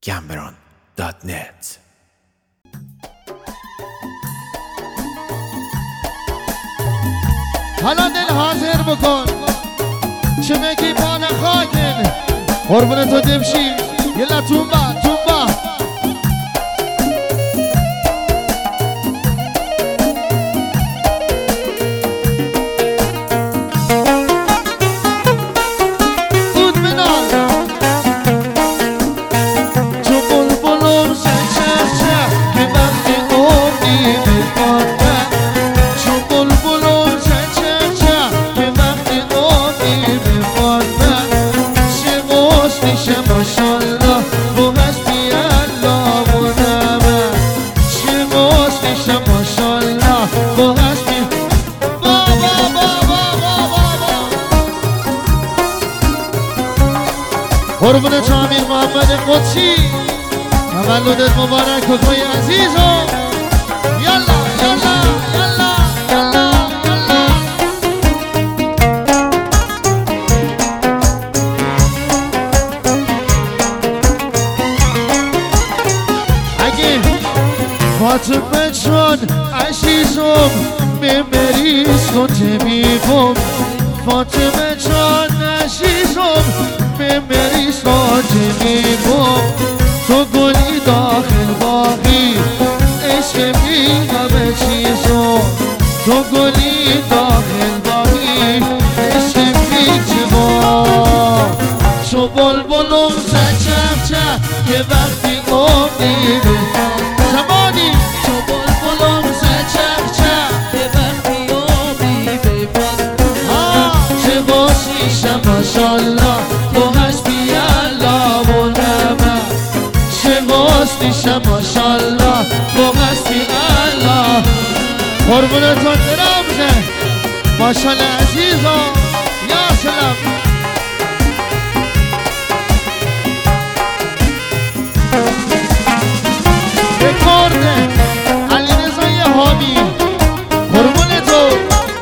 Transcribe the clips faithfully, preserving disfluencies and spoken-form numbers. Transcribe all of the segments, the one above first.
گمبران دات نت. حالا دل حاضر بکن چه میگی بان خاکن قربون تو دمشی یلا تومبا تومبا دود منال تو بلبلم چه چه چه که وقتی قومی بکن تو بلبلم چه چه چه که وقتی قومی بکن چه غصنیشه ماشالله بو حسبی الله و نعمه چه غصنیشه ماشالله بو حسبی بابا بابا بابا قربون جامیر محمد قدسی تولدت مبارک کوکوی عزیزم یلا یلا یلا یلا یلا اگه فاطمه جان عزیزم میبری سوته میگم فاطمه جان عزیزم میبری سوته میگم تو گلی داخل باقی عشق میگم چیزم تو گلی داخل باقی عشق میگم تو بلبلم چه چه که وقتی قومی زمانی تو بلبلم چه چه که وقتی قومی ببن چه باشیشم ماشالله تو حسبی الله و نعمه چه باشیشم ماشالله تو حسبی الله قربونتون برم ماشالله عزیزم یا سلام رکورد علی رضای حامی قربون تو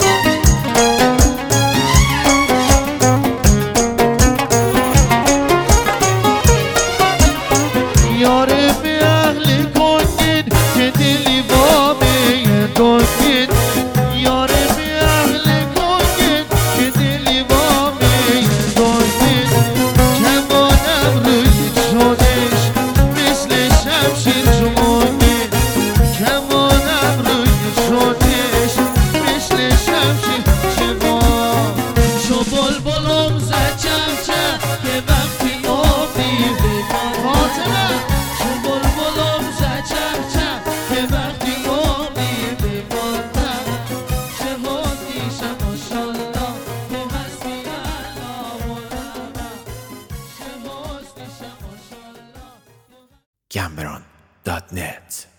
یاره به اهل کنید که دلی با می دونید یاره به اهل کنید که دلی با می دونید کمانم روی شدش مثل شمشیر جمونید کمانم روی شدش مثل شمشیر جمون شو بلبلم زد چمچه که وقتی آبی بکن فاطمه شو بلبلم زد چمچه که وقتی آبی بکن چه حسنیشم ماشالله تو حسبی الله و نعمه چه حسنیشم ماشالله گمبران دات نت.